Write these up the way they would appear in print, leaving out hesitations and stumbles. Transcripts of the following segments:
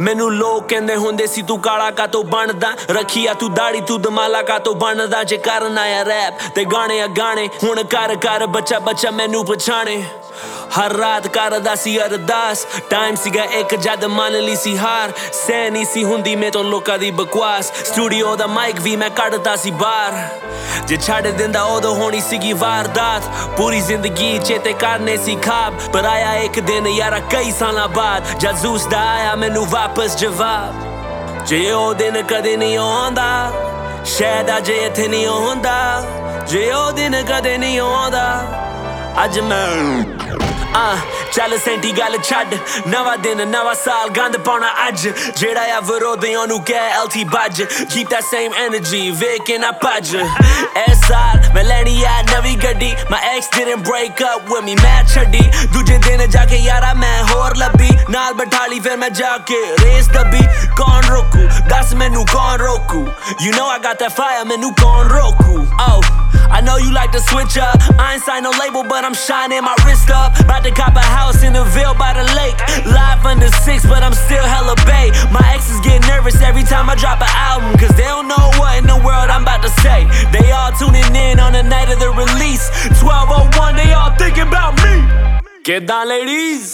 ਮੈਨੂੰ ਲੋਕ ਕਹਿੰਦੇ ਹੁੰਦੇ ਸੀ ਤੂੰ ਕਾਲਾ ਕਾਤੋਂ ਬਣਦਾ, ਰੱਖੀ ਆ ਤੂੰ ਦਾੜੀ ਤੂੰ ਦਮਾਲਾ ਕਾਤੋਂ ਬਣਦਾ। ਜੇ ਕਰਨ ਆਇਆ ਰੈਪ ਤੇ ਗਾਣੇ ਆ ਗਾਣੇ, ਹੁਣ ਕਰ ਕਰ ਬੱਚਾ ਬੱਚਾ ਮੈਨੂੰ ਪਛਾਣੇ। ਹਰ ਰਾਤ ਕਰਦਾ ਸੀ ਅਰਦਾਸ, ਟਾਈਮ ਸੀਗਾ ਇੱਕ ਜਦ ਮੰਨ ਲਈ ਸੀ ਹਾਰ। ਸਹਿ ਨਹੀਂ ਸੀ ਹੁੰਦੀ ਮੇਰੇ ਤੋਂ ਲੋਕਾਂ ਦੀ ਬਕਵਾਸ, ਸਟੂਡੀਓ ਦਾ ਮਾਈਕ ਵੀ ਮੈਂ ਕੱਢਦਾ ਸੀ ਬਾਹਰ। ਜੇ ਛੱਡ ਦਿੰਦਾ ਉਦੋਂ ਹੋਣੀ ਸੀਗੀ ਵਾਰਦਾਤ, ਪੂਰੀ ਜ਼ਿੰਦਗੀ ਚੇਤੇ ਕਰਨੇ ਸੀ ਖਾਬ। ਪਰ ਆਇਆ ਇੱਕ ਦਿਨ ਯਾਰਾ ਕਈ ਸਾਲਾਂ ਬਾਅਦ, ਜਦ ਜ਼ੂਸ ਦਾ ਆਇਆ ਮੈਨੂੰ ਵਾਪਸ ਜਵਾਬ। ਜੇ ਉਹ ਦਿਨ ਕਦੇ ਨਹੀਂ ਆਉਂਦਾ, ਸ਼ਾਇਦ ਅੱਜ ਇੱਥੇ ਨਹੀਂ ਹੁੰਦਾ। ਜੇ ਉਹ ਦਿਨ ਕਦੇ ਨਹੀਂ ਆਉਂਦਾ, ਅੱਜ ਮੈਂ ਚੱਲ ਸੈਂਟੀ ਗੱਲ ਛੱਡ, ਨਵਾਂ ਦਿਨ ਨਵਾਂ ਸਾਲ ਗੰਦ ਪਾਉਣਾ ਅੱਜ। ਜਿਹੜਾ ਆ ਵਿਰੋਧੀਆਂ ਨੂੰ ਕਹਿ LT ਬੱਜ, keep that same energy ਵੇਖ ਕੇ ਨਾ ਭੱਜ। ਇਸ ਸਾਲ ਮੈਂ ਲੈਣੀ ਆ ਨਵੀਂ ਗੱਡੀ, my ex didn't break up with me ਮੈਂ ਛੱਡੀ। ਦੂਜੇ ਦਿਨ ਜਾ ਕੇ ਯਾਰਾ ਮੈਂ ਹੋਰ ਲੱਭੀ, ਨਾਲ ਬਿਠਾ ਲਈ ਫਿਰ ਮੈਂ ਜਾ ਕੇ ਰੇਸ ਦੱਬੀ। ਕੌਣ ਰੋਕੂ ਦੱਸ ਮੈਨੂੰ ਕੌਣ ਰੋਕੂ, you know I got that fire ਮੈਨੂੰ ਕੌਣ ਰੋਕੂ। I know you like to switch up, I ain't signed no label but I'm shining my wrist up. About to cop a house in the Ville by the lake, live under 6 but I'm still hella bay. My exes get nervous every time I drop an album, cause they don't know what in the world I'm about to say. They all tuning in on the night of the release, 12:01 they all thinking about me. ਕਿੱਦਾਂ ladies?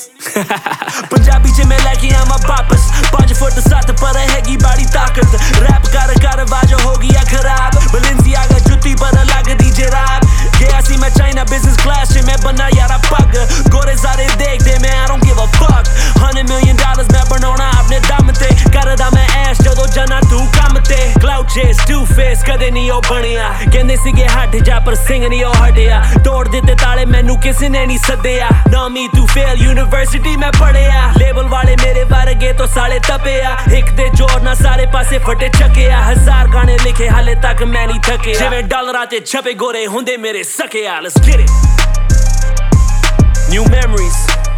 Punjabi ਚ ਮੈਂ ਲੈ ਕੇ ਆਵਾਂ ਵਾਪਸ, 5 ਫੁੱਟ 7 ਪਰ ਹੈਗੀ ਬਾੜੀ ਤਾਕਤ। ਰੈਪ ਕਰ ਕਰ ਆਵਾਜ਼ ਹੋ ਗਈ ਆ ਖਰਾਬ, ਬਲਿੰਸੀਆਗਾ ਜੁੱਤੀ ਪਰ ਲੱਗਦੀ ਜਰਾਬ। ਗਿਆ ਸੀ ਮੈਂ ਚਾਈਨਾ ਬਿਜ਼ਨਸ ਕਲਾਸ ਚ, ਮੈਂ ਬਣਾ ਯਾਰਾ ਪੱਗ। ਗੋਰੇ ਸਾਰੇ ਦੇਖਦੇ ਮੈਂ I don't give a fuck, $100 million ਮੈਂ ਬਣਾਉਣਾ ਆਪਣੇ ਦਮ ਤੇ। ਕਰਦਾ ਮੈਂ ਐਸ਼ ਜਦੋਂ ਜਾਣਾ ਤੂੰ ਕੰਮ ਤੇ। ਕਲਾਊਡ ਚੇਸ ਟੂ ਫੇਸ ਕਦੇ ਨਹੀਂ ਉਹ ਬਣਿਆ, ਕਹਿੰਦੇ ਸੀਗੇ ਹਟ ਜਾ ਪਰ ਸਿੰਘ ਨਹੀਂ ਉਹ ਹਟਿਆ। ਤੋੜ ਦਿੱਤੇ ਤਾਲੇ ਮੈਨੂੰ ਕਿਸੇ ਨੇ ਨਹੀਂ ਸੱਦਿਆ, ਨਾ me to fail ਯੂਨੀਵਰਸਿਟੀ ਮੈਂ ਪੜਿਆ। ਲੇਬਲ ਵਾਲੇ ਮੇਰੇ ਵਰਗੇ ਤੋਂ ਸਾਲੇ ਤਪਿਆ, ਇੱਕ ਦੇ ਜ਼ੋਰ ਨਾਲ ਸਾਰੇ ਪਾਸੇ ਫਟੇ ਚੱਕਿਆ। 1000 ਗਾਣੇ ਲਿਖੇ ਹਾਲੇ ਤੱਕ ਮੈਂ ਨਹੀਂ ਥੱਕਿਆ, ਜਿਵੇਂ ਡਾਲਰਾਂ ਤੇ ਛਪੇ ਗੋਰੇ ਹੁੰਦੇ ਮੇਰੇ ਸਕਿਆ। Let's get it, new memories